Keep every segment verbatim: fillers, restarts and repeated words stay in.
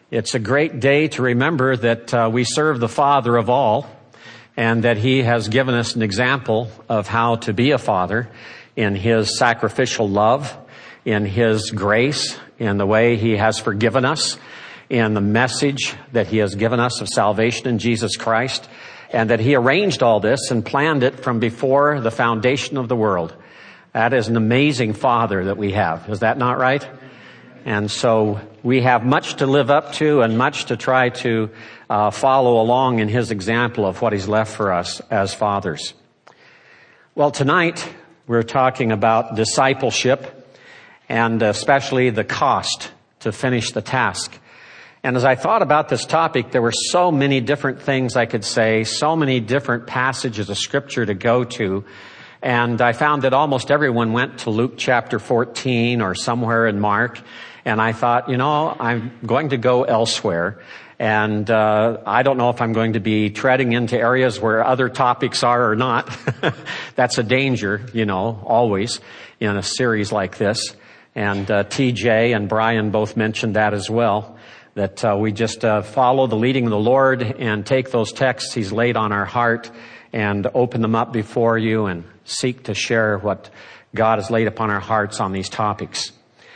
It's a great day to remember that uh, we serve the Father of all, and that He has given us an example of how to be a father in His sacrificial love, in His grace, in the way He has forgiven us, in the message that He has given us of salvation in Jesus Christ, and that He arranged all this and planned it from before the foundation of the world. That is an amazing Father that we have. Is that not right? And so we have much to live up to and much to try to uh, follow along in His example of what He's left for us as fathers. Well, tonight we're talking about discipleship, and especially the cost to finish the task. And as I thought about this topic, there were so many different things I could say, so many different passages of Scripture to go to. And I found that almost everyone went to Luke chapter fourteen or somewhere in Mark. And I thought, you know, I'm going to go elsewhere. And uh I don't know if I'm going to be treading into areas where other topics are or not. That's a danger, you know, always in a series like this. And uh T J and Brian both mentioned that as well, that uh, we just uh, follow the leading of the Lord and take those texts He's laid on our heart and open them up before you and seek to share what God has laid upon our hearts on these topics.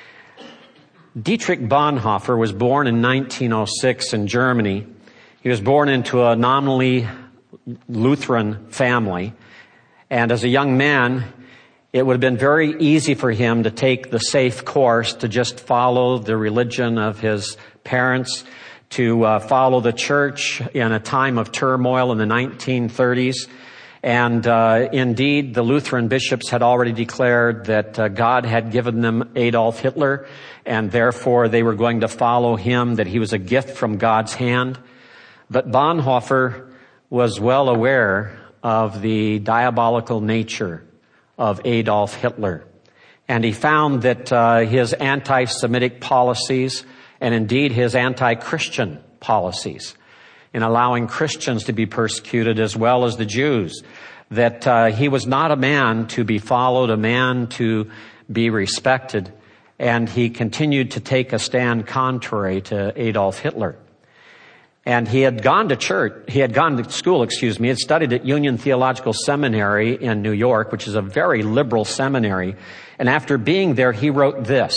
Dietrich Bonhoeffer was born in nineteen oh six in Germany. He was born into a nominally Lutheran family. And as a young man, it would have been very easy for him to take the safe course to just follow the religion of his parents, to uh, follow the church in a time of turmoil in the nineteen thirties. And uh, indeed, the Lutheran bishops had already declared that uh, God had given them Adolf Hitler, and therefore they were going to follow him, that he was a gift from God's hand. But Bonhoeffer was well aware of the diabolical nature of Adolf Hitler. And he found that uh, his anti-Semitic policies, and indeed his anti-Christian policies, in allowing Christians to be persecuted as well as the Jews, that uh, he was not a man to be followed, a man to be respected, and he continued to take a stand contrary to Adolf Hitler. And he had gone to church, he had gone to school, excuse me, he had studied at Union Theological Seminary in New York, which is a very liberal seminary. And after being there, he wrote this: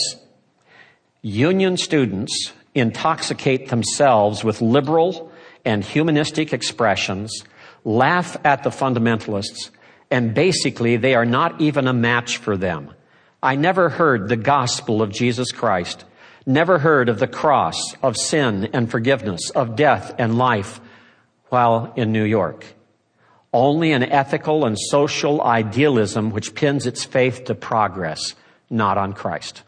Union students intoxicate themselves with liberal and humanistic expressions, laugh at the fundamentalists, and basically they are not even a match for them. I never heard the gospel of Jesus Christ, never heard of the cross, of sin and forgiveness, of death and life while in New York. Only an ethical and social idealism which pins its faith to progress, not on Christ.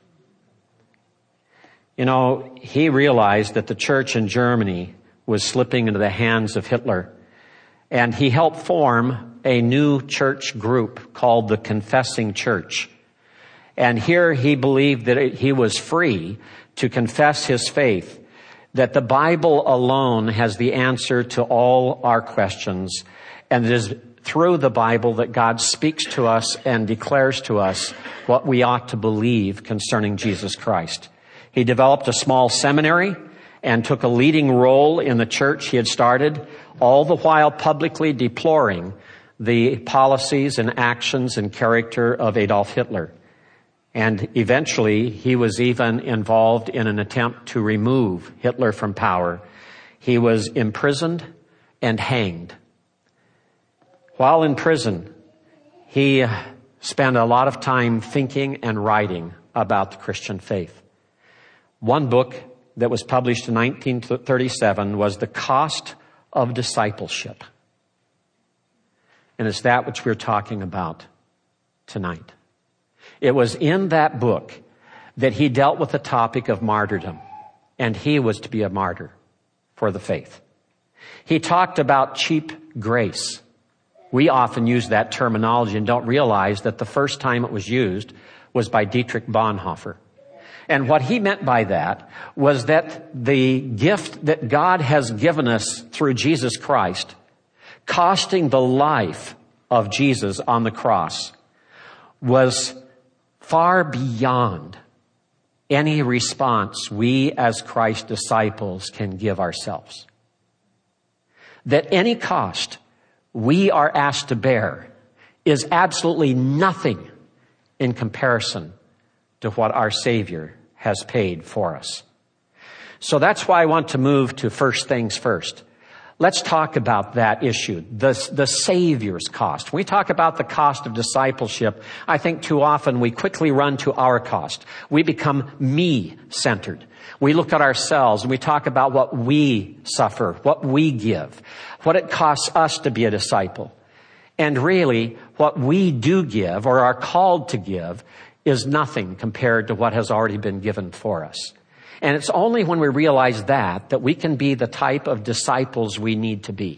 You know, he realized that the church in Germany was slipping into the hands of Hitler. And he helped form a new church group called the Confessing Church. And here he believed that he was free to confess his faith, that the Bible alone has the answer to all our questions, and it is through the Bible that God speaks to us and declares to us what we ought to believe concerning Jesus Christ. He developed a small seminary and took a leading role in the church he had started, all the while publicly deploring the policies and actions and character of Adolf Hitler. And eventually, he was even involved in an attempt to remove Hitler from power. He was imprisoned and hanged. While in prison, he spent a lot of time thinking and writing about the Christian faith. One book that was published in nineteen thirty-seven was The Cost of Discipleship. And it's that which we're talking about tonight. It was in that book that he dealt with the topic of martyrdom, and he was to be a martyr for the faith. He talked about cheap grace. We often use that terminology and don't realize that the first time it was used was by Dietrich Bonhoeffer. And what he meant by that was that the gift that God has given us through Jesus Christ, costing the life of Jesus on the cross, was far beyond any response we as Christ's disciples can give ourselves. That any cost we are asked to bear is absolutely nothing in comparison to what our Savior has paid for us. So that's why I want to move to first things first. Let's talk about that issue, the, the Savior's cost. When we talk about the cost of discipleship, I think too often we quickly run to our cost. We become me-centered. We look at ourselves and we talk about what we suffer, what we give, what it costs us to be a disciple. And really, what we do give or are called to give is nothing compared to what has already been given for us. And it's only when we realize that, that we can be the type of disciples we need to be.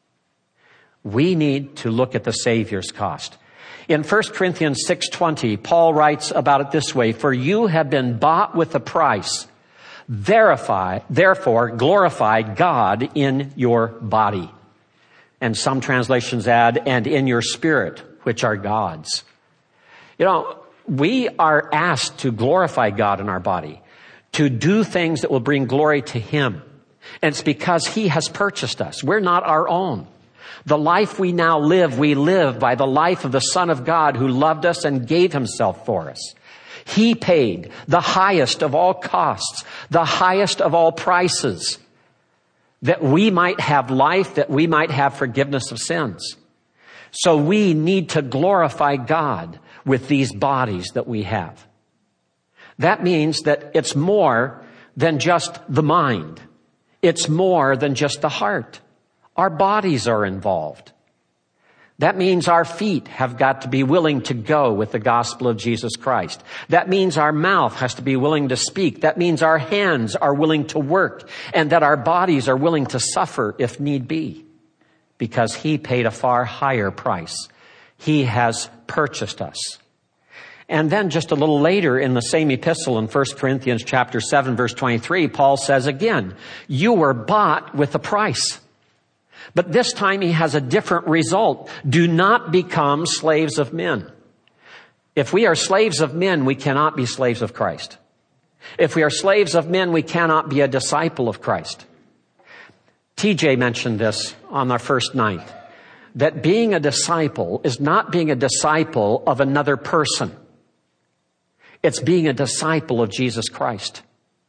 We need to look at the Savior's cost. In First Corinthians six twenty, Paul writes about it this way, "For you have been bought with a price. Verify, therefore glorify God in your body." And some translations add, "and in your spirit, which are God's." You know, we are asked to glorify God in our body, to do things that will bring glory to Him. And it's because He has purchased us. We're not our own. The life we now live, we live by the life of the Son of God who loved us and gave Himself for us. He paid the highest of all costs, the highest of all prices, that we might have life, that we might have forgiveness of sins. So we need to glorify God with these bodies that we have. That means that it's more than just the mind. It's more than just the heart. Our bodies are involved. That means our feet have got to be willing to go with the gospel of Jesus Christ. That means our mouth has to be willing to speak. That means our hands are willing to work, and that our bodies are willing to suffer if need be, because He paid a far higher price. He has purchased us. And then just a little later in the same epistle in First Corinthians chapter seven, verse twenty-three, Paul says again, "You were bought with a price." But this time he has a different result. "Do not become slaves of men." If we are slaves of men, we cannot be slaves of Christ. If we are slaves of men, we cannot be a disciple of Christ. T J mentioned this on our first night, that being a disciple is not being a disciple of another person. It's being a disciple of Jesus Christ.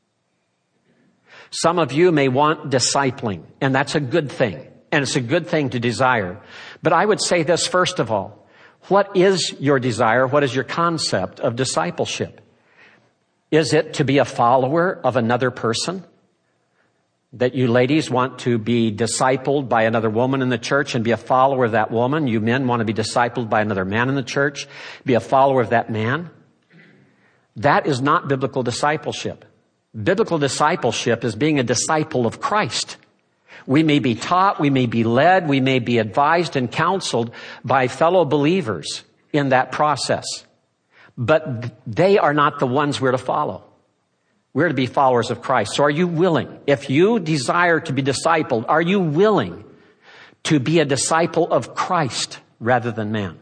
Some of you may want discipling, and that's a good thing, and it's a good thing to desire. But I would say this first of all. What is your desire? What is your concept of discipleship? Is it to be a follower of another person? That you ladies want to be discipled by another woman in the church and be a follower of that woman? You men want to be discipled by another man in the church, be a follower of that man? That is not biblical discipleship. Biblical discipleship is being a disciple of Christ. We may be taught, we may be led, we may be advised and counseled by fellow believers in that process. But they are not the ones we're to follow. We're to be followers of Christ. So are you willing, if you desire to be discipled, are you willing to be a disciple of Christ rather than man?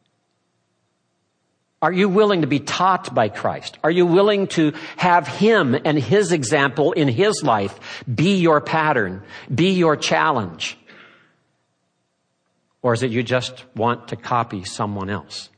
Are you willing to be taught by Christ? Are you willing to have Him and His example in His life be your pattern, be your challenge? Or is it you just want to copy someone else?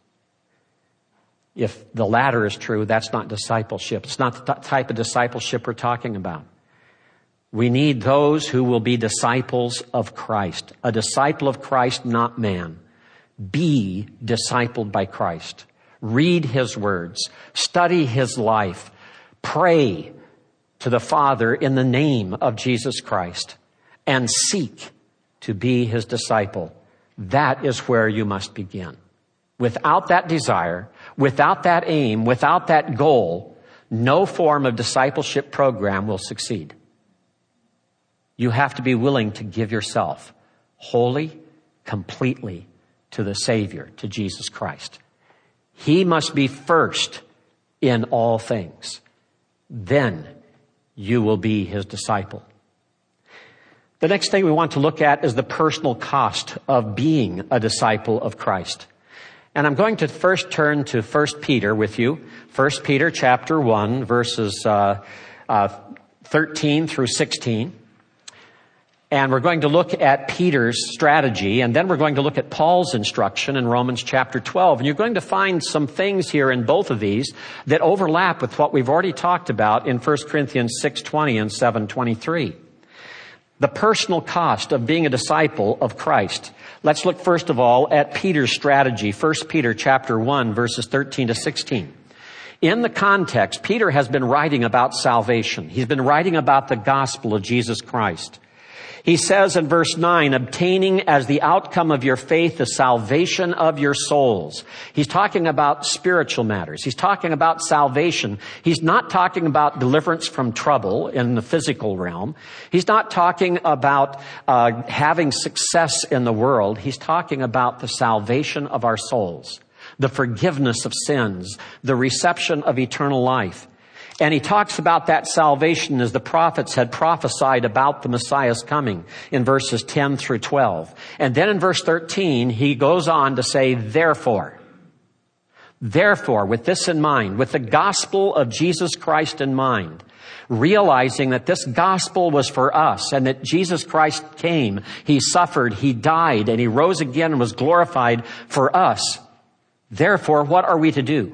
If the latter is true, that's not discipleship. It's not the type of discipleship we're talking about. We need those who will be disciples of Christ. A disciple of Christ, not man. Be discipled by Christ. Read His words. Study His life. Pray to the Father in the name of Jesus Christ. And seek to be His disciple. That is where you must begin. Without that desire, without that aim, without that goal, no form of discipleship program will succeed. You have to be willing to give yourself wholly, completely to the Savior, to Jesus Christ. He must be first in all things. Then you will be His disciple. The next thing we want to look at is the personal cost of being a disciple of Christ. And I'm going to first turn to First Peter with you. First Peter chapter one, verses uh, uh, thirteen through sixteen. And we're going to look at Peter's strategy, and then we're going to look at Paul's instruction in Romans chapter twelve. And you're going to find some things here in both of these that overlap with what we've already talked about in First Corinthians six twenty and seven twenty-three. The personal cost of being a disciple of Christ. Let's look first of all at Peter's strategy. First Peter chapter one, verses thirteen to sixteen. In the context, Peter has been writing about salvation. He's been writing about the gospel of Jesus Christ. He says in verse nine, obtaining as the outcome of your faith the salvation of your souls. He's talking about spiritual matters. He's talking about salvation. He's not talking about deliverance from trouble in the physical realm. He's not talking about uh, having success in the world. He's talking about the salvation of our souls, the forgiveness of sins, the reception of eternal life. And he talks about that salvation as the prophets had prophesied about the Messiah's coming in verses ten through twelve. And then in verse thirteen, he goes on to say, therefore, therefore, with this in mind, with the gospel of Jesus Christ in mind, realizing that this gospel was for us and that Jesus Christ came, he suffered, he died, and he rose again and was glorified for us. Therefore, what are we to do?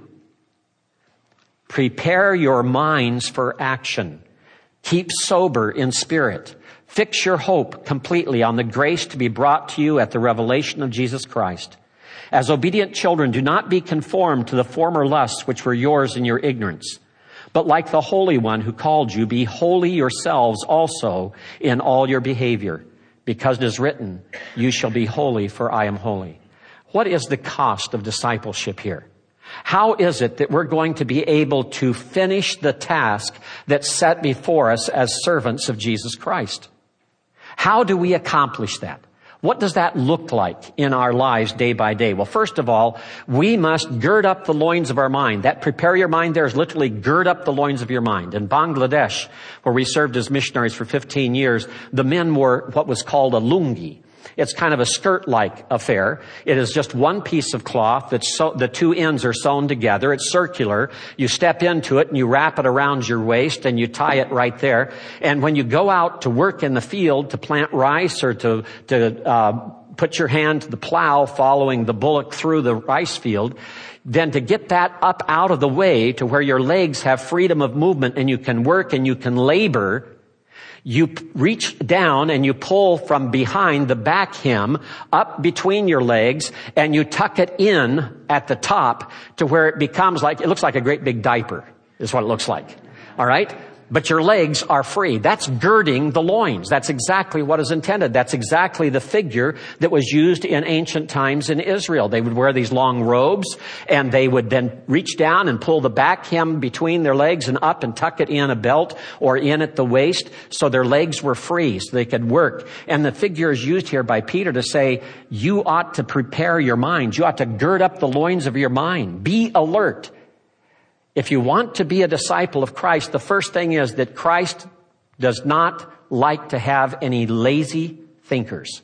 Prepare your minds for action. Keep sober in spirit. Fix your hope completely on the grace to be brought to you at the revelation of Jesus Christ. As obedient children, do not be conformed to the former lusts which were yours in your ignorance. But like the Holy One who called you, be holy yourselves also in all your behavior. Because it is written, you shall be holy, for I am holy. What is the cost of discipleship here? How is it that we're going to be able to finish the task that's set before us as servants of Jesus Christ? How do we accomplish that? What does that look like in our lives day by day? Well, first of all, we must gird up the loins of our mind. That prepare your mind there is literally gird up the loins of your mind. In Bangladesh, where we served as missionaries for fifteen years, the men wore what was called a lungi. It's kind of a skirt-like affair. It is just one piece of cloth that's so, the two ends are sewn together. It's circular. You step into it and you wrap it around your waist and you tie it right there. And when you go out to work in the field to plant rice or to, to, uh, put your hand to the plow following the bullock through the rice field, then to get that up out of the way to where your legs have freedom of movement and you can work and you can labor, you reach down and you pull from behind the back hem up between your legs and you tuck it in at the top to where it becomes like, it looks like a great big diaper is what it looks like. All right? But your legs are free. That's girding the loins. That's exactly what is intended. That's exactly the figure that was used in ancient times in Israel. They would wear these long robes and they would then reach down and pull the back hem between their legs and up and tuck it in a belt or in at the waist so their legs were free so they could work. And the figure is used here by Peter to say, you ought to prepare your mind. You ought to gird up the loins of your mind. Be alert. If you want to be a disciple of Christ, the first thing is that Christ does not like to have any lazy thinkers.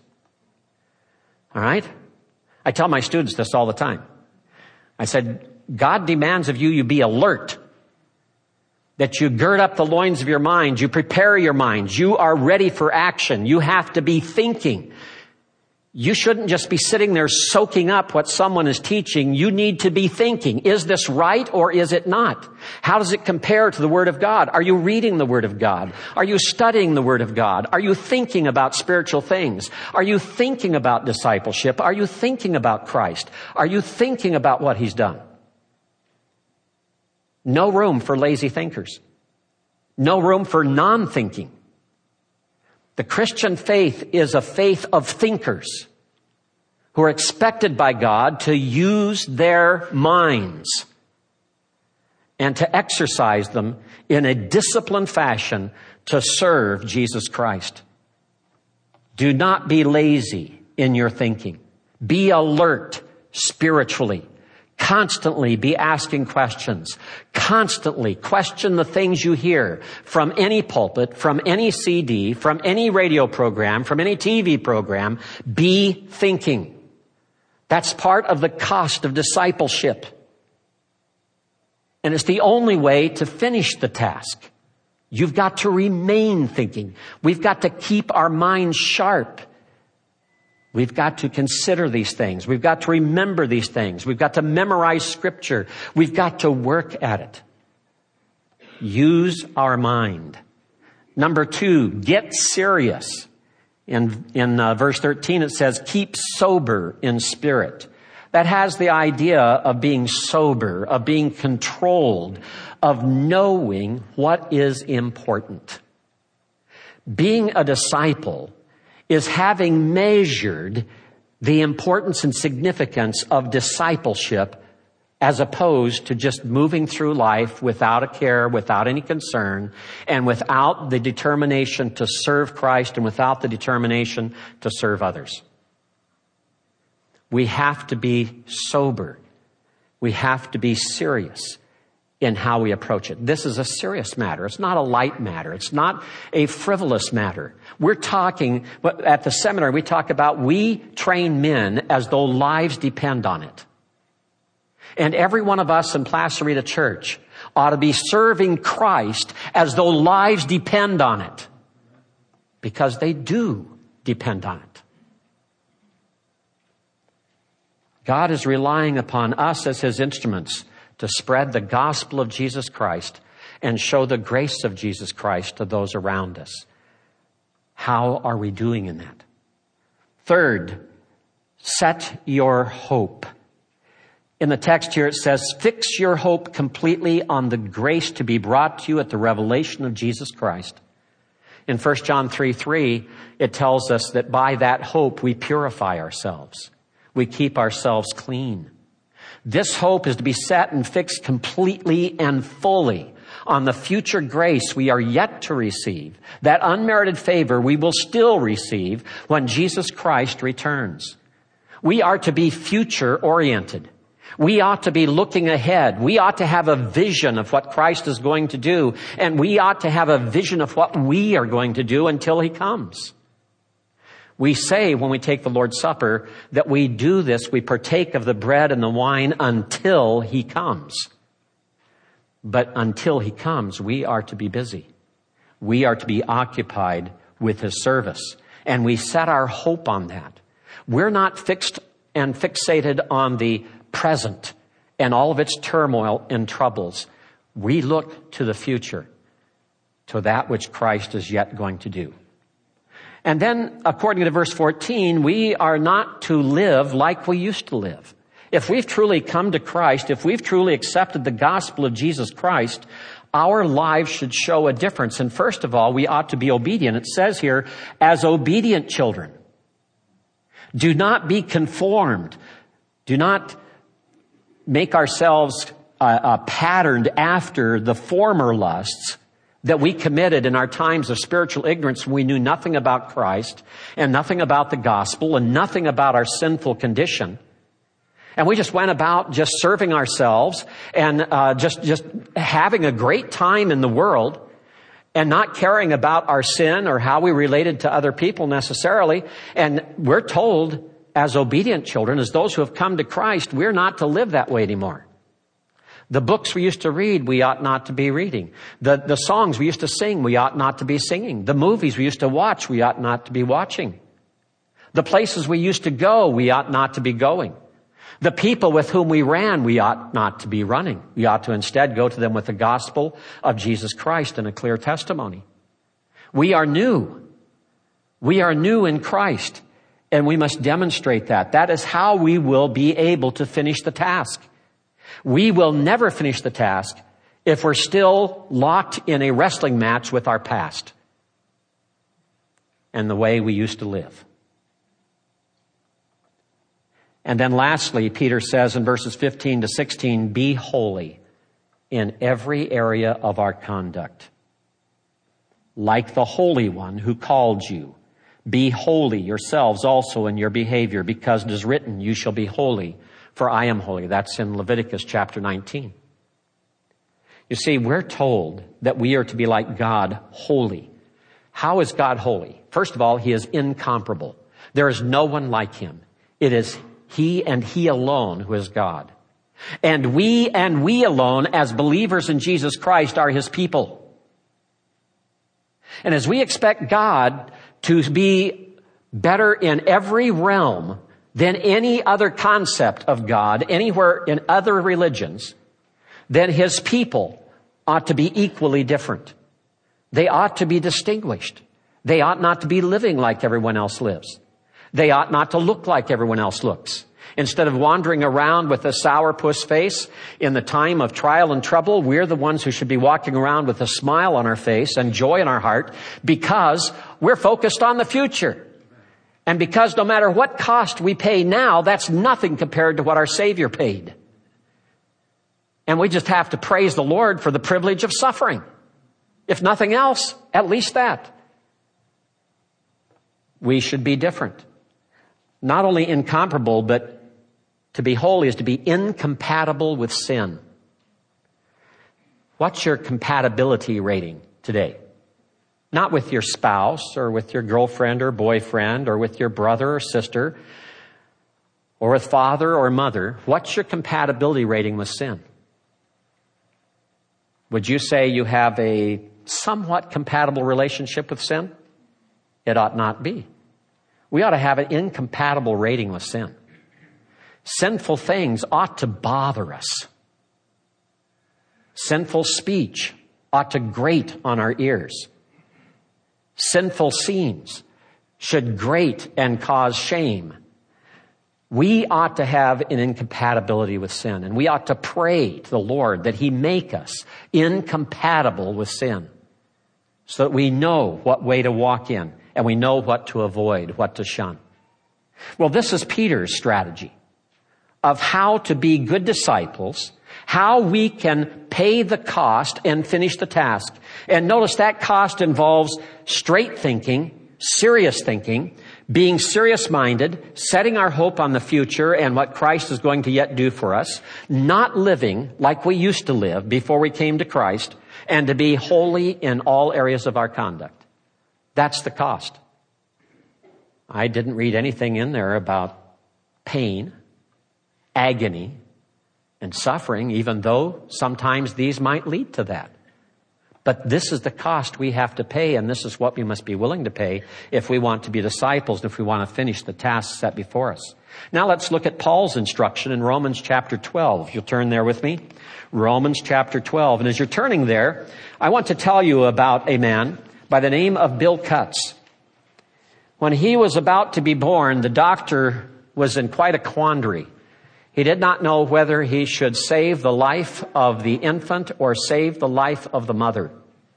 All right? I tell my students this all the time. I said, God demands of you, you be alert. That you gird up the loins of your mind. You prepare your minds. You are ready for action. You have to be thinking. You shouldn't just be sitting there soaking up what someone is teaching. You need to be thinking, is this right or is it not? How does it compare to the Word of God? Are you reading the Word of God? Are you studying the Word of God? Are you thinking about spiritual things? Are you thinking about discipleship? Are you thinking about Christ? Are you thinking about what He's done? No room for lazy thinkers. No room for non-thinking. The Christian faith is a faith of thinkers who are expected by God to use their minds and to exercise them in a disciplined fashion to serve Jesus Christ. Do not be lazy in your thinking. Be alert spiritually. Constantly be asking questions. Constantly question the things you hear from any pulpit, from any C D, from any radio program, from any T V program. Be thinking. That's part of the cost of discipleship. And it's the only way to finish the task. You've got to remain thinking. We've got to keep our minds sharp. We've got to consider these things. We've got to remember these things. We've got to memorize Scripture. We've got to work at it. Use our mind. Number two, get serious. In, in uh, verse thirteen, it says, keep sober in spirit. That has the idea of being sober, of being controlled, of knowing what is important. Being a disciple is having measured the importance and significance of discipleship as opposed to just moving through life without a care, without any concern, and without the determination to serve Christ and without the determination to serve others. We have to be sober. We have to be serious in how we approach it. This is a serious matter. It's not a light matter. It's not a frivolous matter. We're talking, at the seminary, we talk about we train men as though lives depend on it. And every one of us in Placerita Church ought to be serving Christ as though lives depend on it. Because they do depend on it. God is relying upon us as His instruments to spread the gospel of Jesus Christ and show the grace of Jesus Christ to those around us. How are we doing in that? Third, set your hope. In the text here it says, fix your hope completely on the grace to be brought to you at the revelation of Jesus Christ. In First John three three, it tells us that by that hope we purify ourselves. We keep ourselves clean. This hope is to be set and fixed completely and fully on the future grace we are yet to receive. That unmerited favor we will still receive when Jesus Christ returns. We are to be future oriented. We ought to be looking ahead. We ought to have a vision of what Christ is going to do. And we ought to have a vision of what we are going to do until He comes. We say when we take the Lord's Supper that we do this, we partake of the bread and the wine until He comes. But until He comes, we are to be busy. We are to be occupied with His service. And we set our hope on that. We're not fixed and fixated on the present and all of its turmoil and troubles. We look to the future, to that which Christ is yet going to do. And then, according to verse fourteen, we are not to live like we used to live. If we've truly come to Christ, if we've truly accepted the gospel of Jesus Christ, our lives should show a difference. And first of all, we ought to be obedient. It says here, as obedient children. Do not be conformed. Do not make ourselves uh, uh, patterned after the former lusts that we committed in our times of spiritual ignorance when we knew nothing about Christ and nothing about the gospel and nothing about our sinful condition. And we just went about just serving ourselves and uh, just, just having a great time in the world and not caring about our sin or how we related to other people necessarily. And we're told as obedient children, as those who have come to Christ, we're not to live that way anymore. The books we used to read, we ought not to be reading. The, the songs we used to sing, we ought not to be singing. The movies we used to watch, we ought not to be watching. The places we used to go, we ought not to be going. The people with whom we ran, we ought not to be running. We ought to instead go to them with the gospel of Jesus Christ and a clear testimony. We are new. We are new in Christ, and we must demonstrate that. That is how we will be able to finish the task. We will never finish the task if we're still locked in a wrestling match with our past and the way we used to live. And then lastly, Peter says in verses fifteen to sixteen, be holy in every area of our conduct, like the Holy One who called you. Be holy yourselves also in your behavior, because it is written, you shall be holy, for I am holy. That's in Leviticus chapter nineteen. You see, we're told that we are to be like God, holy. How is God holy? First of all, He is incomparable. There is no one like Him. It is He and He alone who is God. And we and we alone as believers in Jesus Christ are His people. And as we expect God to be better in every realm than any other concept of God anywhere in other religions, then His people ought to be equally different. They ought to be distinguished. They ought not to be living like everyone else lives. They ought not to look like everyone else looks. Instead of wandering around with a sourpuss face in the time of trial and trouble, we're the ones who should be walking around with a smile on our face and joy in our heart because we're focused on the future. And because no matter what cost we pay now, that's nothing compared to what our Savior paid. And we just have to praise the Lord for the privilege of suffering. If nothing else, at least that. We should be different. Not only incomparable, but to be holy is to be incompatible with sin. What's your compatibility rating today? Not with your spouse or with your girlfriend or boyfriend or with your brother or sister or with father or mother. What's your compatibility rating with sin? Would you say you have a somewhat compatible relationship with sin? It ought not be. We ought to have an incompatible rating with sin. Sinful things ought to bother us. Sinful speech ought to grate on our ears. Sinful scenes should grate and cause shame. We ought to have an incompatibility with sin, and we ought to pray to the Lord that He make us incompatible with sin so that we know what way to walk in and we know what to avoid, what to shun. Well, this is Peter's strategy of how to be good disciples, how we can pay the cost and finish the task. And notice that cost involves straight thinking, serious thinking, being serious-minded, setting our hope on the future and what Christ is going to yet do for us, not living like we used to live before we came to Christ, and to be holy in all areas of our conduct. That's the cost. I didn't read anything in there about pain, agony, and suffering, even though sometimes these might lead to that. But this is the cost we have to pay, and this is what we must be willing to pay if we want to be disciples and if we want to finish the task set before us. Now let's look at Paul's instruction in Romans chapter twelve. If you'll turn there with me. Romans chapter twelve. And as you're turning there, I want to tell you about a man by the name of Bill Cutts. When he was about to be born, the doctor was in quite a quandary. He did not know whether he should save the life of the infant or save the life of the mother.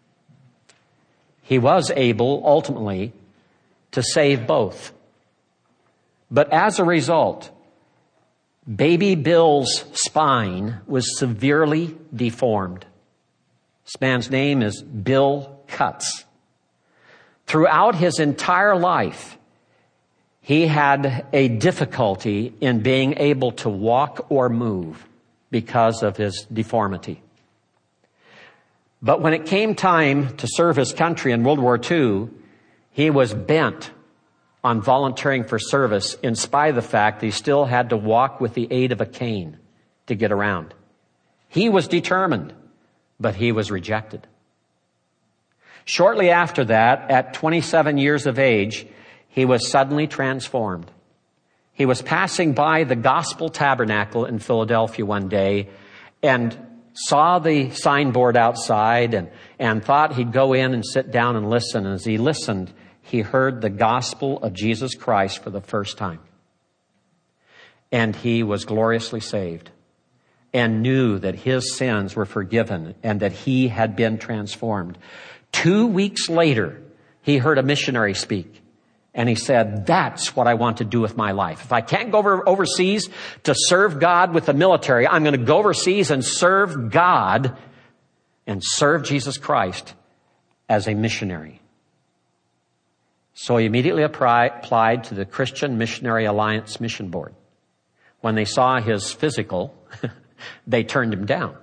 He was able, ultimately, to save both. But as a result, baby Bill's spine was severely deformed. This man's name is Bill Cutts. Throughout his entire life, he had a difficulty in being able to walk or move because of his deformity. But when it came time to serve his country in World War Two, he was bent on volunteering for service in spite of the fact that he still had to walk with the aid of a cane to get around. He was determined, but he was rejected. Shortly after that, at twenty-seven years of age, he was suddenly transformed. He was passing by the Gospel Tabernacle in Philadelphia one day and saw the signboard outside and, and thought he'd go in and sit down and listen. As he listened, he heard the gospel of Jesus Christ for the first time. And he was gloriously saved and knew that his sins were forgiven and that he had been transformed. Two weeks later, he heard a missionary speak. And he said, that's what I want to do with my life. If I can't go over, overseas to serve God with the military, I'm going to go overseas and serve God and serve Jesus Christ as a missionary. So he immediately applied to the Christian Missionary Alliance Mission Board. When they saw his physical, they turned him down.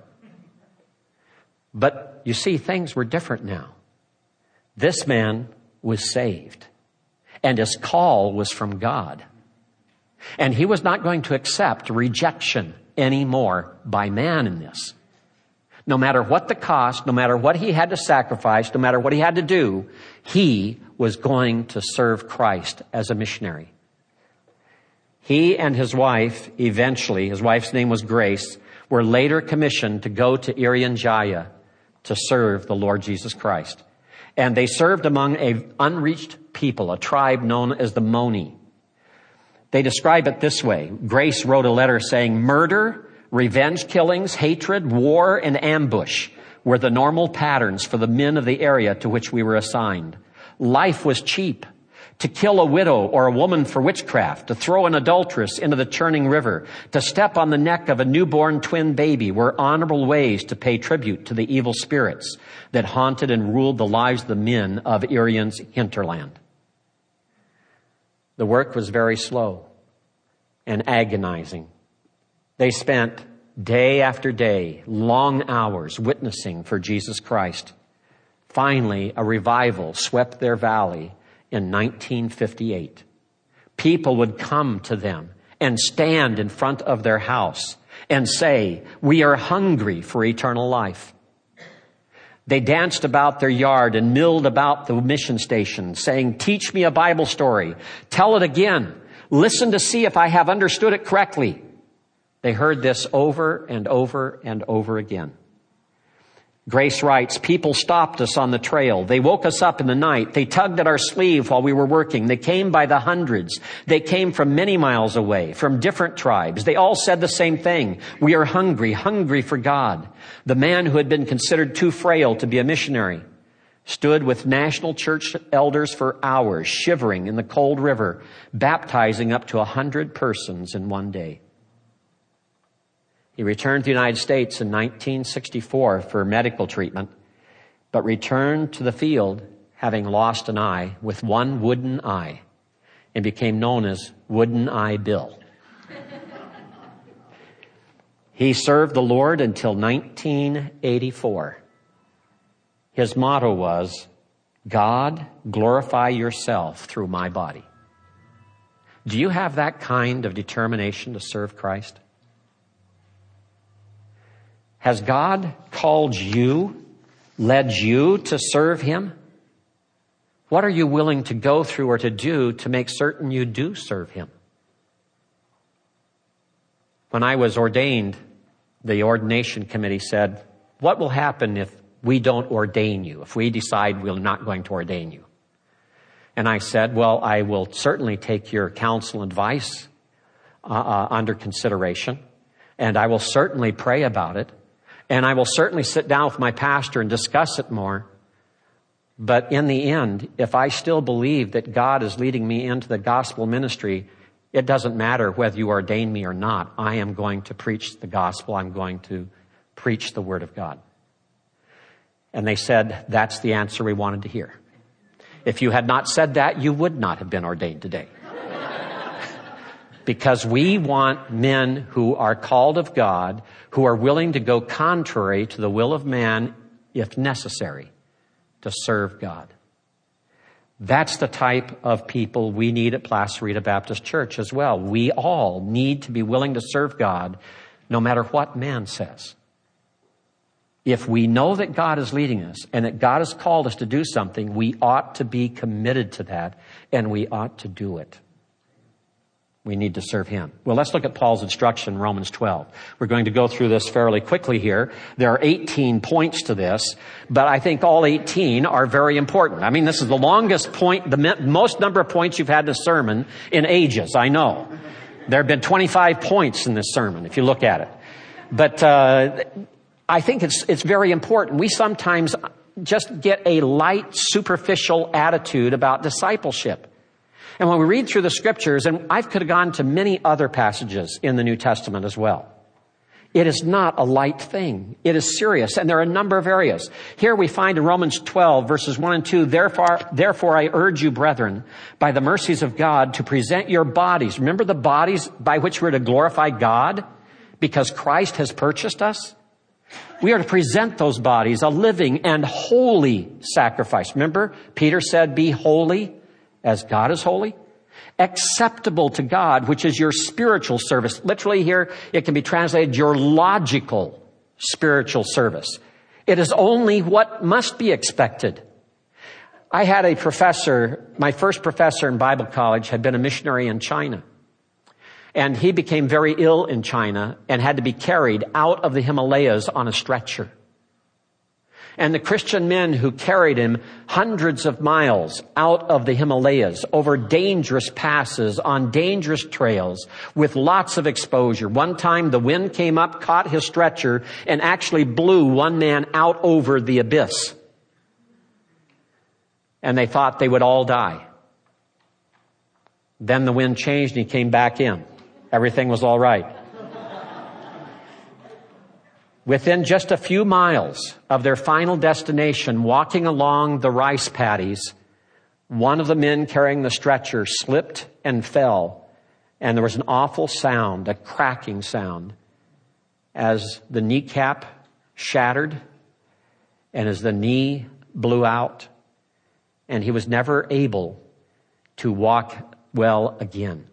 But you see, things were different now. This man was saved. And his call was from God. And he was not going to accept rejection anymore by man in this. No matter what the cost, no matter what he had to sacrifice, no matter what he had to do, he was going to serve Christ as a missionary. He and his wife, eventually, his wife's name was Grace, were later commissioned to go to Irian Jaya to serve the Lord Jesus Christ. And they served among an unreached people, a tribe known as the Moni. They describe it this way. Grace wrote a letter saying, "Murder, revenge killings, hatred, war, and ambush were the normal patterns for the men of the area to which we were assigned. Life was cheap. To kill a widow or a woman for witchcraft, to throw an adulteress into the churning river, to step on the neck of a newborn twin baby were honorable ways to pay tribute to the evil spirits that haunted and ruled the lives of the men of Irian's hinterland." The work was very slow and agonizing. They spent day after day, long hours witnessing for Jesus Christ. Finally, a revival swept their valley in nineteen fifty-eight. People would come to them and stand in front of their house and say, "We are hungry for eternal life." They danced about their yard and milled about the mission station, saying, "Teach me a Bible story. Tell it again. Listen to see if I have understood it correctly." They heard this over and over and over again. Grace writes, "People stopped us on the trail. They woke us up in the night. They tugged at our sleeve while we were working. They came by the hundreds. They came from many miles away, from different tribes. They all said the same thing. We are hungry, hungry for God." The man who had been considered too frail to be a missionary stood with national church elders for hours, shivering in the cold river, baptizing up to a hundred persons in one day. He returned to the United States in nineteen sixty-four for medical treatment, but returned to the field having lost an eye, with one wooden eye, and became known as Wooden Eye Bill. He served the Lord until nineteen eighty-four. His motto was, "God, glorify yourself through my body." Do you have that kind of determination to serve Christ? Has God called you, led you to serve Him? What are you willing to go through or to do to make certain you do serve Him? When I was ordained, the ordination committee said, "What will happen if we don't ordain you, if we decide we're not going to ordain you?" And I said, "Well, I will certainly take your counsel and advice uh, uh, under consideration, and I will certainly pray about it. And I will certainly sit down with my pastor and discuss it more. But in the end, if I still believe that God is leading me into the gospel ministry, it doesn't matter whether you ordain me or not. I am going to preach the gospel. I'm going to preach the word of God." And they said, "That's the answer we wanted to hear. If you had not said that, you would not have been ordained today." Because we want men who are called of God, who are willing to go contrary to the will of man, if necessary, to serve God. That's the type of people we need at Placerita Baptist Church as well. We all need to be willing to serve God, no matter what man says. If we know that God is leading us and that God has called us to do something, we ought to be committed to that, and we ought to do it. We need to serve Him. Well, let's look at Paul's instruction in Romans twelve. We're going to go through this fairly quickly here. There are eighteen points to this, but I think all eighteen are very important. I mean, this is the longest point, the most number of points you've had in a sermon in ages, I know. There have been twenty-five points in this sermon, if you look at it. But uh I think it's it's very important. We sometimes just get a light, superficial attitude about discipleship. And when we read through the scriptures, and I could have gone to many other passages in the New Testament as well, it is not a light thing. It is serious, and there are a number of areas. Here we find in Romans twelve, verses one and two, Therefore, therefore I urge you, brethren, by the mercies of God, to present your bodies. Remember the bodies by which we're to glorify God? Because Christ has purchased us? We are to present those bodies a living and holy sacrifice. Remember, Peter said, "Be holy as God is holy." acceptable to God, which is your spiritual service. Literally here, it can be translated your logical spiritual service. It is only what must be expected. I had a professor, my first professor in Bible college had been a missionary in China. And he became very ill in China and had to be carried out of the Himalayas on a stretcher. And the Christian men who carried him hundreds of miles out of the Himalayas over dangerous passes on dangerous trails with lots of exposure. One time the wind came up, caught his stretcher, and actually blew one man out over the abyss. And they thought they would all die. Then the wind changed and he came back in. Everything was all right. Within just a few miles of their final destination, walking along the rice paddies, one of the men carrying the stretcher slipped and fell, and there was an awful sound, a cracking sound, as the kneecap shattered and as the knee blew out, and he was never able to walk well again.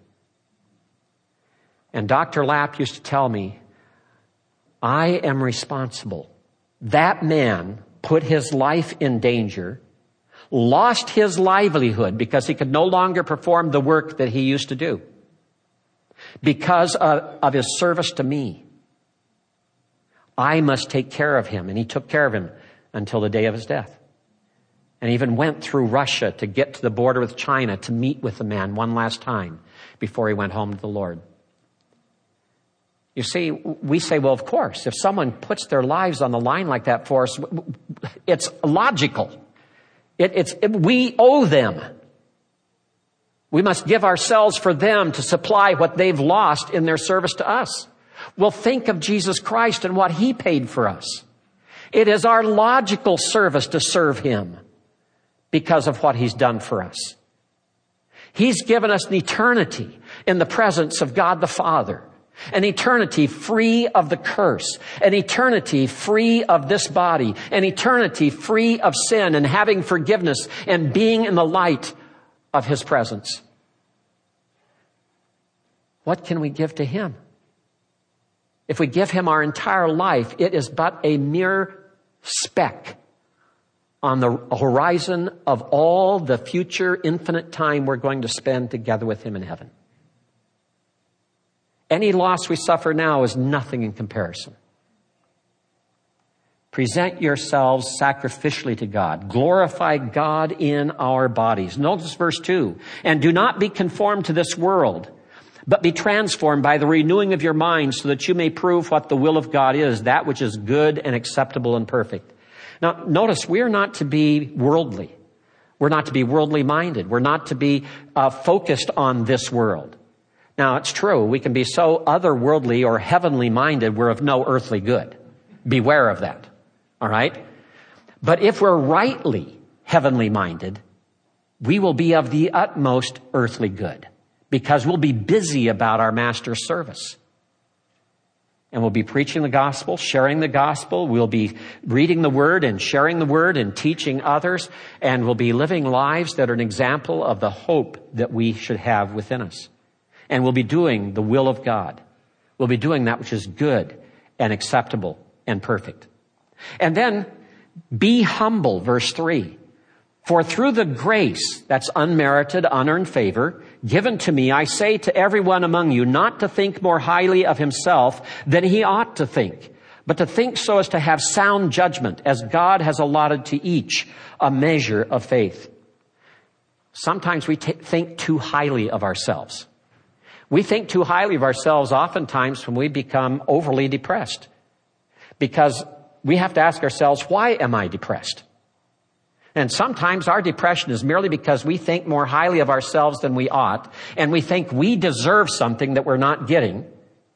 And Doctor Lapp used to tell me, I am responsible. That man put his life in danger, lost his livelihood because he could no longer perform the work that he used to do because of, of his service to me. I must take care of him. And he took care of him until the day of his death. And even went through Russia to get to the border with China to meet with the man one last time before he went home to the Lord. You see, we say, well, of course, if someone puts their lives on the line like that for us, it's logical. It, it's, it, we owe them. We must give ourselves for them to supply what they've lost in their service to us. Well, think of Jesus Christ and what he paid for us. It is our logical service to serve him because of what he's done for us. He's given us an eternity in the presence of God the Father. An eternity free of the curse, an eternity free of this body, an eternity free of sin and having forgiveness and being in the light of his presence. What can we give to him? If we give him our entire life, it is but a mere speck on the horizon of all the future infinite time we're going to spend together with him in heaven. Any loss we suffer now is nothing in comparison. Present yourselves sacrificially to God. Glorify God in our bodies. Notice verse two. And do not be conformed to this world, but be transformed by the renewing of your mind so that you may prove what the will of God is, that which is good and acceptable and perfect. Now, notice we are not to be worldly. We're not to be worldly minded. We're not to be uh, focused on this world. Now, it's true, we can be so otherworldly or heavenly minded, we're of no earthly good. Beware of that. All right? But if we're rightly heavenly minded, we will be of the utmost earthly good because we'll be busy about our master's service. And we'll be preaching the gospel, sharing the gospel. We'll be reading the word and sharing the word and teaching others. And we'll be living lives that are an example of the hope that we should have within us. And we'll be doing the will of God. We'll be doing that which is good and acceptable and perfect. And then be humble, verse three. For through the grace, that's unmerited, unearned favor, given to me, I say to everyone among you not to think more highly of himself than he ought to think, but to think so as to have sound judgment, as God has allotted to each a measure of faith. Sometimes we t- think too highly of ourselves. We think too highly of ourselves oftentimes when we become overly depressed. Because we have to ask ourselves, why am I depressed? And sometimes our depression is merely because we think more highly of ourselves than we ought, and we think we deserve something that we're not getting.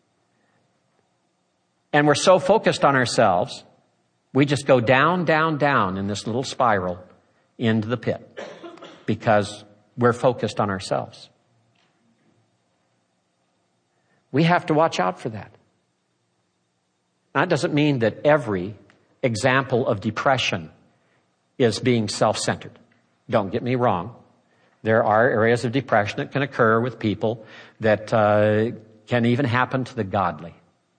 And we're so focused on ourselves, we just go down, down, down in this little spiral into the pit because we're focused on ourselves. We have to watch out for that. That doesn't mean that every example of depression is being self-centered. Don't get me wrong. There are areas of depression that can occur with people that uh, can even happen to the godly.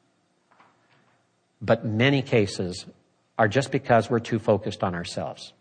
But many cases are just because we're too focused on ourselves.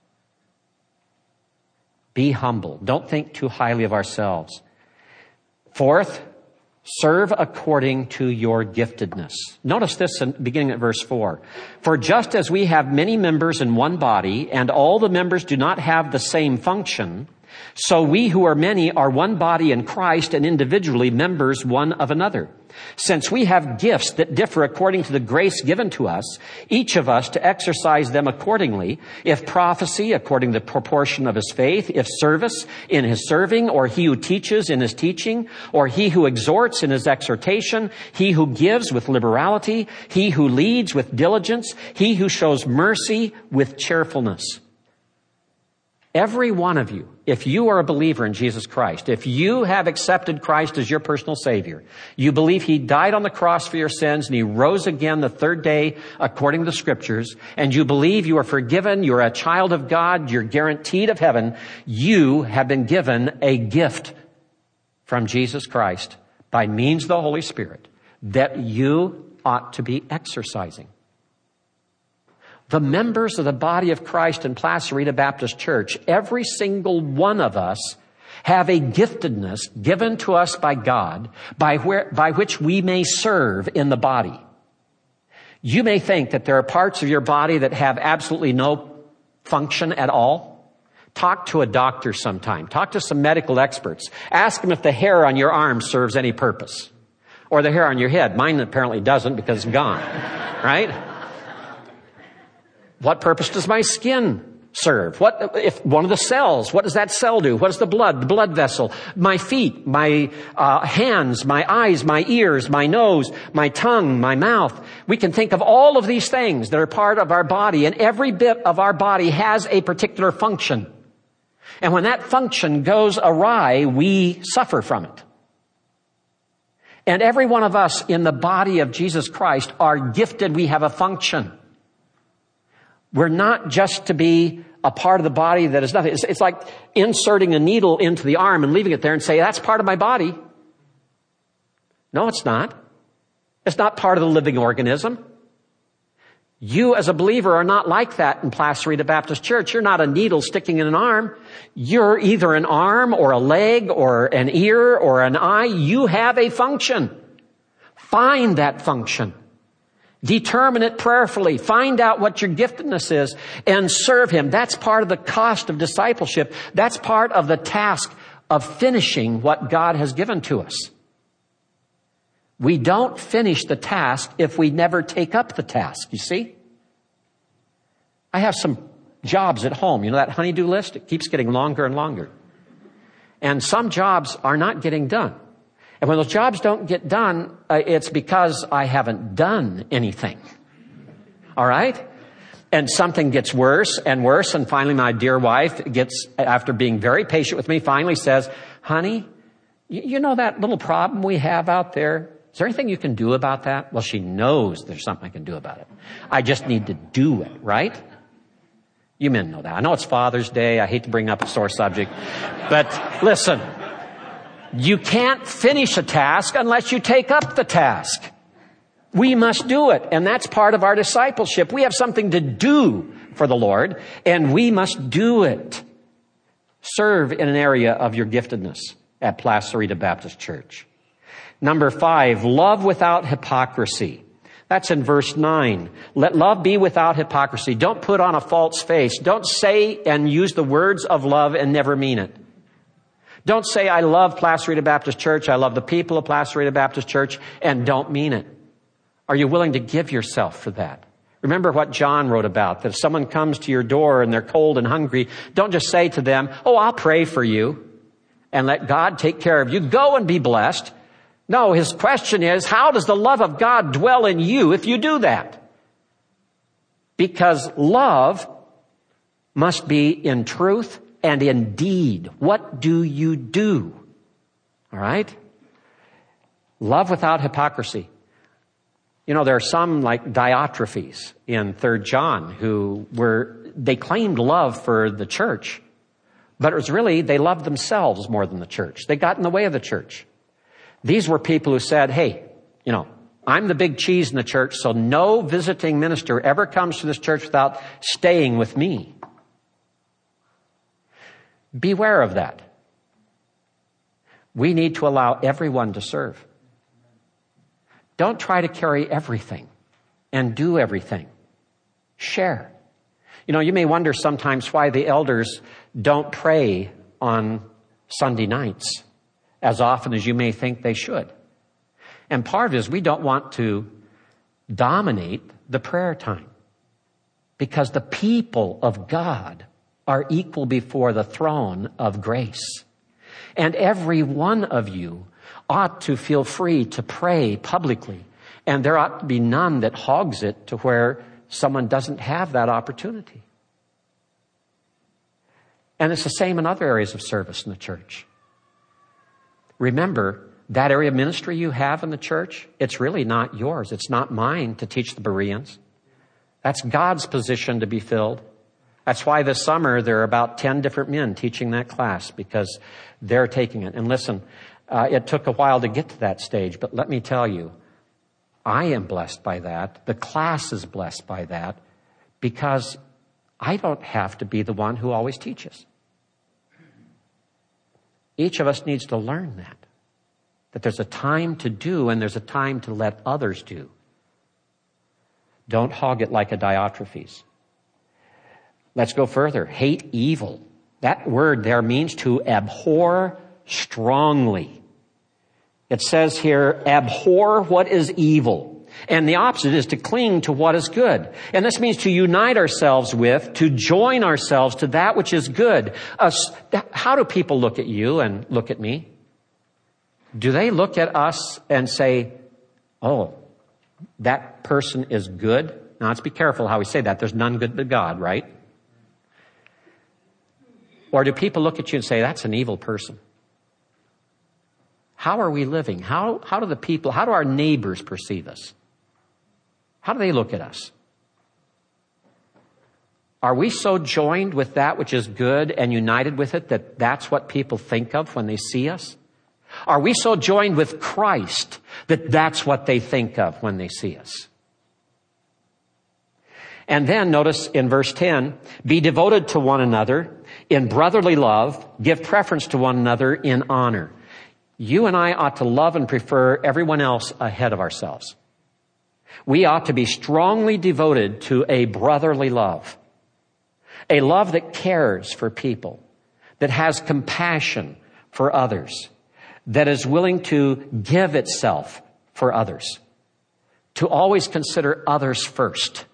Be humble. Don't think too highly of ourselves. Fourth, serve according to your giftedness. Notice this in, beginning at verse four. For just as we have many members in one body, and all the members do not have the same function, so we who are many are one body in Christ and individually members one of another. Since we have gifts that differ according to the grace given to us, each of us to exercise them accordingly, if prophecy according to the proportion of his faith, if service in his serving, or he who teaches in his teaching, or he who exhorts in his exhortation, he who gives with liberality, he who leads with diligence, he who shows mercy with cheerfulness. Every one of you, if you are a believer in Jesus Christ, if you have accepted Christ as your personal Savior, you believe he died on the cross for your sins and he rose again the third day according to the Scriptures, and you believe you are forgiven, you're a child of God, you're guaranteed of heaven, you have been given a gift from Jesus Christ by means of the Holy Spirit that you ought to be exercising. The members of the body of Christ in Placerita Baptist Church, every single one of us have a giftedness given to us by God by where, by which we may serve in the body. You may think that there are parts of your body that have absolutely no function at all. Talk to a doctor sometime. Talk to some medical experts. Ask them if the hair on your arm serves any purpose. Or the hair on your head. Mine apparently doesn't because it's gone. Right? What purpose does my skin serve? What if one of the cells? What does that cell do? What is the blood? The blood vessel. My feet, my uh, hands, my eyes, my ears, my nose, my tongue, my mouth. We can think of all of these things that are part of our body, and every bit of our body has a particular function. And when that function goes awry, we suffer from it. And every one of us in the body of Jesus Christ are gifted. We have a function. We're not just to be a part of the body that is nothing. It's, it's like inserting a needle into the arm and leaving it there and say, that's part of my body. No, it's not. It's not part of the living organism. You as a believer are not like that in Placerita Baptist Church. You're not a needle sticking in an arm. You're either an arm or a leg or an ear or an eye. You have a function. Find that function. Determine it prayerfully. Find out what your giftedness is and serve him. That's part of the cost of discipleship. That's part of the task of finishing what God has given to us. We don't finish the task if we never take up the task, you see? I have some jobs at home. You know that honey-do list? It keeps getting longer and longer. And some jobs are not getting done. And when those jobs don't get done, uh, it's because I haven't done anything. All right? And something gets worse and worse. And finally, my dear wife gets, after being very patient with me, finally says, honey, you, you know that little problem we have out there? Is there anything you can do about that? Well, she knows there's something I can do about it. I just need to do it, right? You men know that. I know it's Father's Day. I hate to bring up a sore subject. But listen. You can't finish a task unless you take up the task. We must do it. And that's part of our discipleship. We have something to do for the Lord, and we must do it. Serve in an area of your giftedness at Placerita Baptist Church. Number five, love without hypocrisy. That's in verse nine. Let love be without hypocrisy. Don't put on a false face. Don't say and use the words of love and never mean it. Don't say, I love Placerita Baptist Church, I love the people of Placerita Baptist Church, and don't mean it. Are you willing to give yourself for that? Remember what John wrote about, that if someone comes to your door and they're cold and hungry, don't just say to them, oh, I'll pray for you, and let God take care of you. Go and be blessed. No, his question is, how does the love of God dwell in you if you do that? Because love must be in truth and in deed. What do you do? All right? Love without hypocrisy. You know, there are some like Diotrephes in Third John who were, they claimed love for the church, But it was really, they loved themselves more than the church. They got in the way of the church. These were people who said, hey, you know, I'm the big cheese in the church, so no visiting minister ever comes to this church without staying with me. Beware of that. We need to allow everyone to serve. Don't try to carry everything and do everything. Share. You know, you may wonder sometimes why the elders don't pray on Sunday nights as often as you may think they should. And part of it is we don't want to dominate the prayer time, because the people of God are equal before the throne of grace. And every one of you ought to feel free to pray publicly. And there ought to be none that hogs it to where someone doesn't have that opportunity. And it's the same in other areas of service in the church. Remember, that area of ministry you have in the church, it's really not yours. It's not mine to teach the Bereans. That's God's position to be filled. That's why this summer there are about ten different men teaching that class, because they're taking it. And listen, uh, it took a while to get to that stage, but let me tell you, I am blessed by that. The class is blessed by that, because I don't have to be the one who always teaches. Each of us needs to learn that, that there's a time to do and there's a time to let others do. Don't hog it like a Diotrephes. Let's go further. Hate evil. That word there means to abhor strongly. It says here, abhor what is evil. And the opposite is to cling to what is good. And this means to unite ourselves with, to join ourselves to that which is good. Us, how do people look at you and look at me? Do they look at us and say, oh, that person is good? Now, let's be careful how we say that. There's none good but God, right? Or do people look at you and say, that's an evil person? How are we living? How, how do the people, how do our neighbors perceive us? How do they look at us? Are we so joined with that which is good and united with it that that's what people think of when they see us? Are we so joined with Christ that that's what they think of when they see us? And then notice in verse ten, be devoted to one another in brotherly love, give preference to one another in honor. You and I ought to love and prefer everyone else ahead of ourselves. We ought to be strongly devoted to a brotherly love, a love that cares for people, that has compassion for others, that is willing to give itself for others, to always consider others first.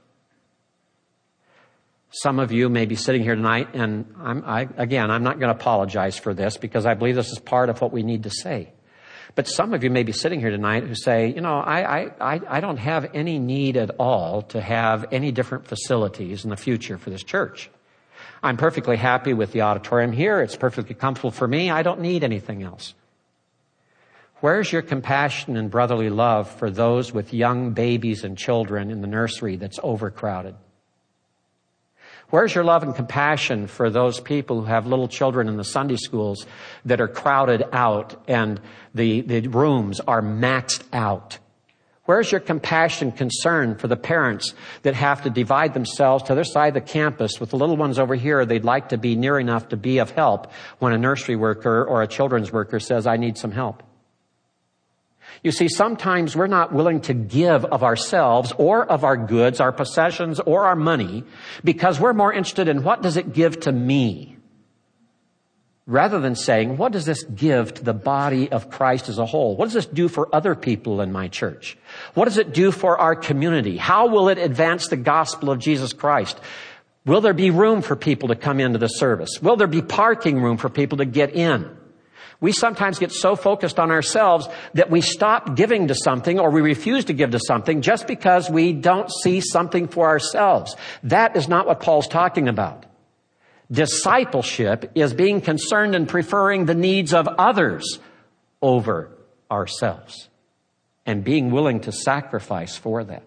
Some of you may be sitting here tonight, and I'm, I, again, I'm not going to apologize for this because I believe this is part of what we need to say. But some of you may be sitting here tonight who say, you know, I, I, I don't have any need at all to have any different facilities in the future for this church. I'm perfectly happy with the auditorium here. It's perfectly comfortable for me. I don't need anything else. Where's your compassion and brotherly love for those with young babies and children in the nursery that's overcrowded? Where's your love and compassion for those people who have little children in the Sunday schools that are crowded out and the, the rooms are maxed out? Where's your compassion and concern for the parents that have to divide themselves to the other side of the campus with the little ones over here they'd like to be near enough to be of help when a nursery worker or a children's worker says, I need some help? You see, sometimes we're not willing to give of ourselves or of our goods, our possessions, or our money because we're more interested in what does it give to me, rather than saying, what does this give to the body of Christ as a whole? What does this do for other people in my church? What does it do for our community? How will it advance the gospel of Jesus Christ? Will there be room for people to come into the service? Will there be parking room for people to get in? We sometimes get so focused on ourselves that we stop giving to something or we refuse to give to something just because we don't see something for ourselves. That is not what Paul's talking about. Discipleship is being concerned and preferring the needs of others over ourselves and being willing to sacrifice for that.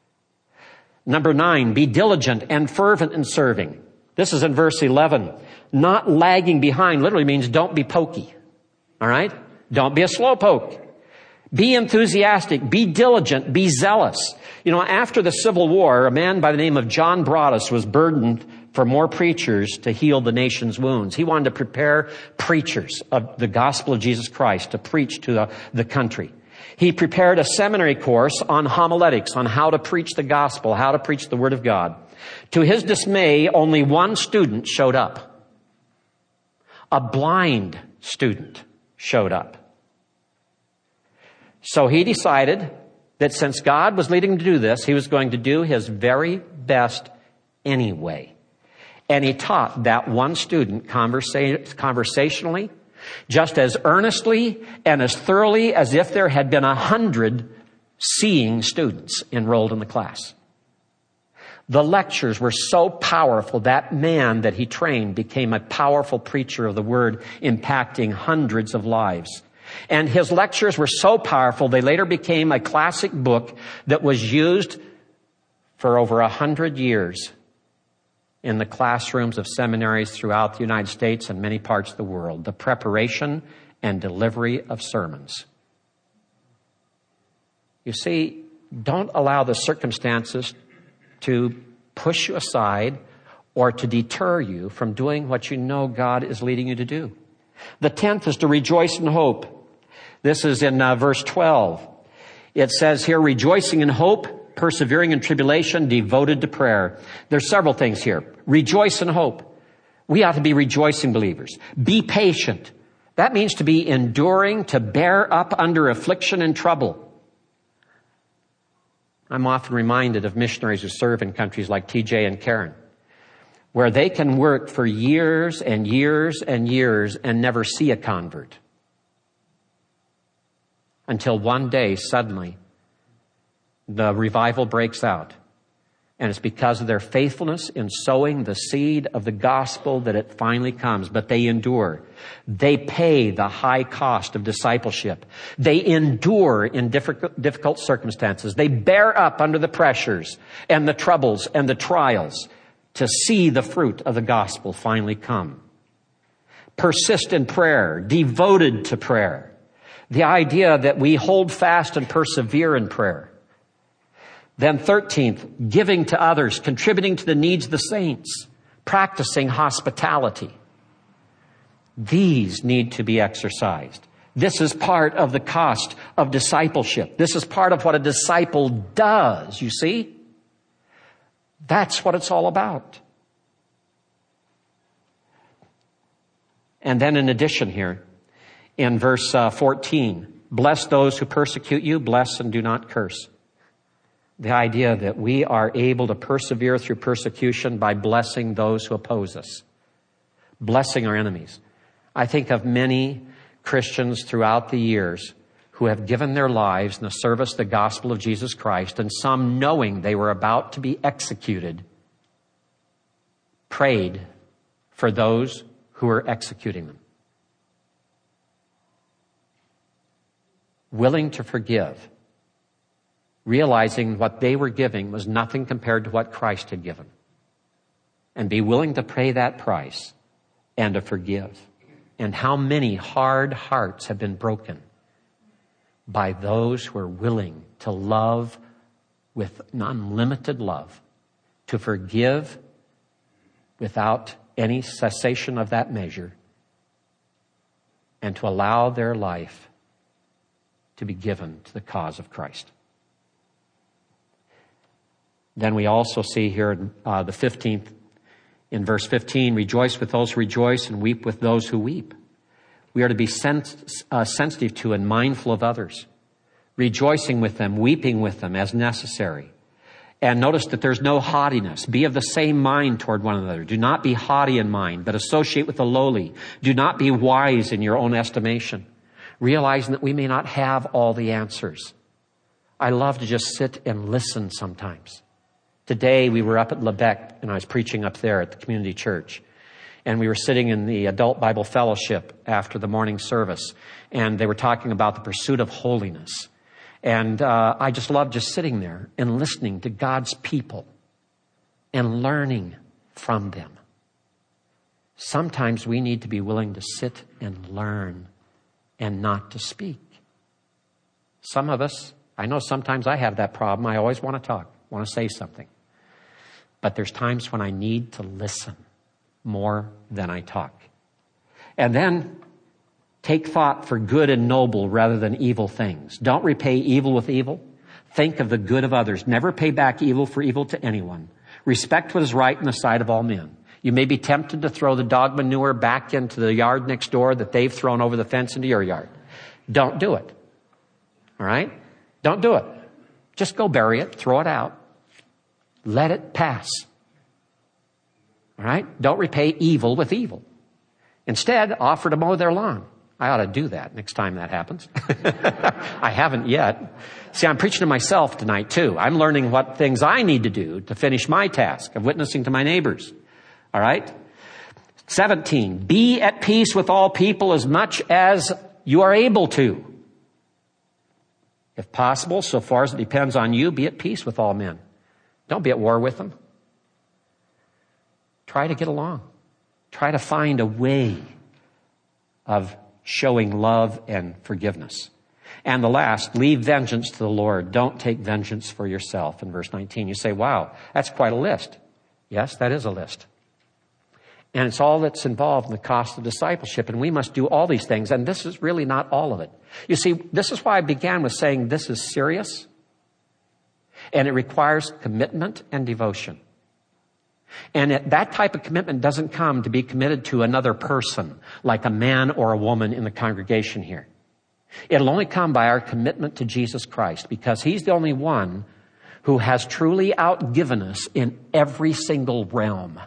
Number nine, be diligent and fervent in serving. This is in verse eleven. Not lagging behind literally means don't be pokey. All right? Don't be a slowpoke. Be enthusiastic. Be diligent. Be zealous. You know, after the Civil War, a man by the name of John Broadus was burdened for more preachers to heal the nation's wounds. He wanted to prepare preachers of the gospel of Jesus Christ to preach to the, the country. He prepared a seminary course on homiletics, on how to preach the gospel, how to preach the word of God. To his dismay, only one student showed up. A blind student showed up. So he decided that since God was leading him to do this, he was going to do his very best anyway. And he taught that one student conversa- conversationally, just as earnestly and as thoroughly as if there had been a hundred seeing students enrolled in the class. The lectures were so powerful, that man that he trained became a powerful preacher of the word, impacting hundreds of lives. And his lectures were so powerful, they later became a classic book that was used for over a hundred years in the classrooms of seminaries throughout the United States and many parts of the world. The Preparation and Delivery of Sermons. You see, don't allow the circumstances to push you aside or to deter you from doing what you know God is leading you to do. The tenth is to rejoice in hope. This is in uh, verse twelve. It says here, rejoicing in hope, persevering in tribulation, devoted to prayer. There's several things here. Rejoice in hope. We ought to be rejoicing believers. Be patient. That means to be enduring, to bear up under affliction and trouble. I'm often reminded of missionaries who serve in countries like T J and Karen, where they can work for years and years and years and never see a convert. Until one day, suddenly, the revival breaks out. And it's because of their faithfulness in sowing the seed of the gospel that it finally comes. But they endure. They pay the high cost of discipleship. They endure in difficult, difficult circumstances. They bear up under the pressures and the troubles and the trials to see the fruit of the gospel finally come. Persist in prayer, devoted to prayer. The idea that we hold fast and persevere in prayer. Then thirteenth, giving to others, contributing to the needs of the saints, practicing hospitality. These need to be exercised. This is part of the cost of discipleship. This is part of what a disciple does, you see? That's what it's all about. And then in addition here, in verse uh, fourteen, bless those who persecute you, bless and do not curse. The idea that we are able to persevere through persecution by blessing those who oppose us, blessing our enemies. I think of many Christians throughout the years who have given their lives in the service of the gospel of Jesus Christ, and some, knowing they were about to be executed, prayed for those who were executing them. Willing to forgive, realizing what they were giving was nothing compared to what Christ had given. And be willing to pay that price and to forgive. And how many hard hearts have been broken by those who are willing to love with an unlimited love, to forgive without any cessation of that measure, and to allow their life to be given to the cause of Christ. Then we also see here in uh, the fifteenth, in verse fifteen, rejoice with those who rejoice and weep with those who weep. We are to be sens- uh, sensitive to and mindful of others, rejoicing with them, weeping with them as necessary. And notice that there's no haughtiness. Be of the same mind toward one another. Do not be haughty in mind, but associate with the lowly. Do not be wise in your own estimation, realizing that we may not have all the answers. I love to just sit and listen sometimes. Today we were up at Lebec, and I was preaching up there at the community church. And we were sitting in the adult Bible fellowship after the morning service. And they were talking about the pursuit of holiness. And uh, I just love just sitting there and listening to God's people and learning from them. Sometimes we need to be willing to sit and learn and not to speak. Some of us, I know sometimes I have that problem. I always want to talk, want to say something. But there's times when I need to listen more than I talk. And then take thought for good and noble rather than evil things. Don't repay evil with evil. Think of the good of others. Never pay back evil for evil to anyone. Respect what is right in the sight of all men. You may be tempted to throw the dog manure back into the yard next door that they've thrown over the fence into your yard. Don't do it. All right? Don't do it. Just go bury it. Throw it out. Let it pass. All right? Don't repay evil with evil. Instead, offer to mow their lawn. I ought to do that next time that happens. I haven't yet. See, I'm preaching to myself tonight too. I'm learning what things I need to do to finish my task of witnessing to my neighbors. All right? seventeen, be at peace with all people as much as you are able to. If possible, so far as it depends on you, be at peace with all men. Don't be at war with them. Try to get along. Try to find a way of showing love and forgiveness. And the last, leave vengeance to the Lord. Don't take vengeance for yourself. In verse nineteen, you say, wow, that's quite a list. Yes, that is a list. And it's all that's involved in the cost of discipleship. And we must do all these things. And this is really not all of it. You see, this is why I began with saying this is serious. And it requires commitment and devotion. And it, that type of commitment doesn't come to be committed to another person, like a man or a woman in the congregation here. It'll only come by our commitment to Jesus Christ, because he's the only one who has truly outgiven us in every single realm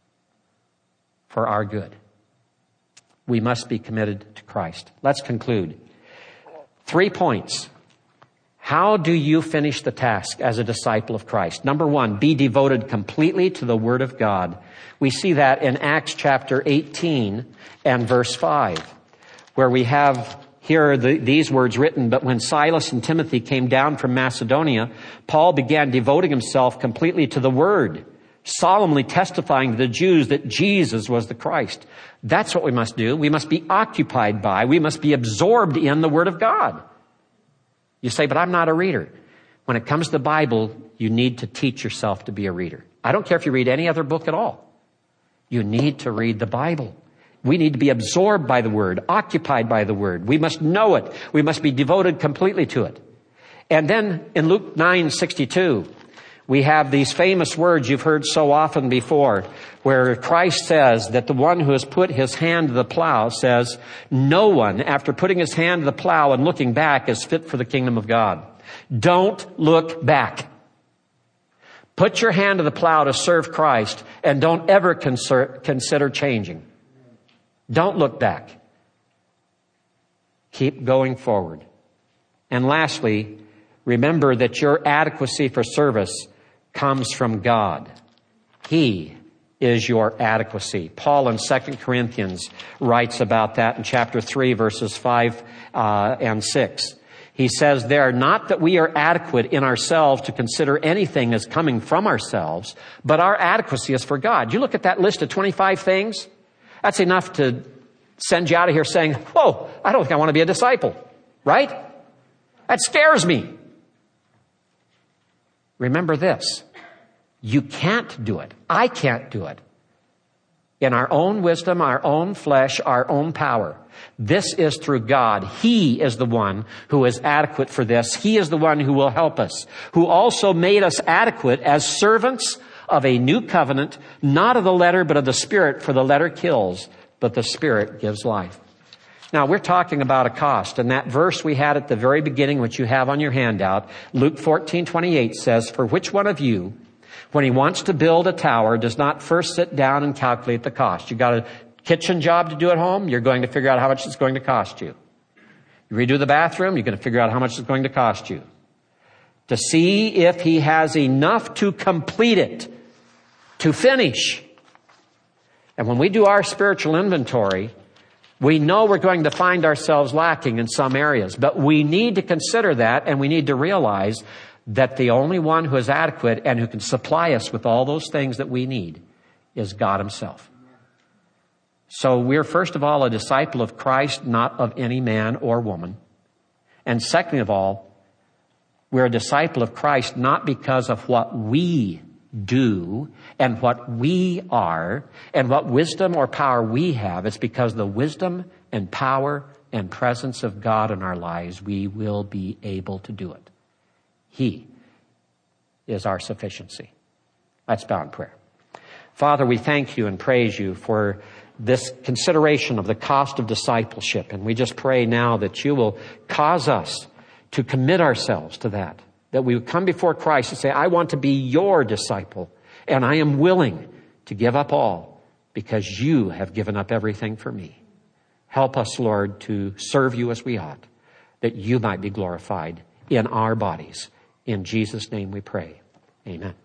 for our good. We must be committed to Christ. Let's conclude. Three points. How do you finish the task as a disciple of Christ? Number one, be devoted completely to the Word of God. We see that in Acts chapter eighteen and verse five, where we have here the, these words written, but when Silas and Timothy came down from Macedonia, Paul began devoting himself completely to the Word, solemnly testifying to the Jews that Jesus was the Christ. That's what we must do. We must be occupied by, we must be absorbed in the Word of God. You say, but I'm not a reader. When it comes to the Bible, you need to teach yourself to be a reader. I don't care if you read any other book at all. You need to read the Bible. We need to be absorbed by the Word, occupied by the Word. We must know it. We must be devoted completely to it. And then in Luke nine sixty-two, we have these famous words you've heard so often before, where Christ says that the one who has put his hand to the plow says, no one, after putting his hand to the plow and looking back, is fit for the kingdom of God. Don't look back. Put your hand to the plow to serve Christ, and don't ever consider changing. Don't look back. Keep going forward. And lastly, remember that your adequacy for service comes from God. He is your adequacy. Paul in Second Corinthians writes about that in chapter three, verses five uh, and six. He says there, not that we are adequate in ourselves to consider anything as coming from ourselves, but our adequacy is for God. You look at that list of twenty-five things, that's enough to send you out of here saying, whoa, I don't think I want to be a disciple, right? That scares me. Remember this, you can't do it. I can't do it. In our own wisdom, our own flesh, our own power. This is through God. He is the one who is adequate for this. He is the one who will help us, who also made us adequate as servants of a new covenant, not of the letter, but of the Spirit, for the letter kills, but the Spirit gives life. Now, we're talking about a cost, and that verse we had at the very beginning, which you have on your handout, Luke fourteen twenty-eight says, for which one of you, when he wants to build a tower, does not first sit down and calculate the cost? You got a kitchen job to do at home, you're going to figure out how much it's going to cost you. You redo the bathroom, you're going to figure out how much it's going to cost you. To see if he has enough to complete it, to finish. And when we do our spiritual inventory, we know we're going to find ourselves lacking in some areas, but we need to consider that, and we need to realize that the only one who is adequate and who can supply us with all those things that we need is God himself. So we're first of all a disciple of Christ, not of any man or woman. And second of all, we're a disciple of Christ not because of what we do and what we are and what wisdom or power we have. It's because the wisdom and power and presence of God in our lives, we will be able to do it. He is our sufficiency. Let's bow in prayer. Father, we thank you and praise you for this consideration of the cost of discipleship. And we just pray now that you will cause us to commit ourselves to that. That we would come before Christ and say, I want to be your disciple. And I am willing to give up all because you have given up everything for me. Help us, Lord, to serve you as we ought, that you might be glorified in our bodies. In Jesus' name we pray. Amen.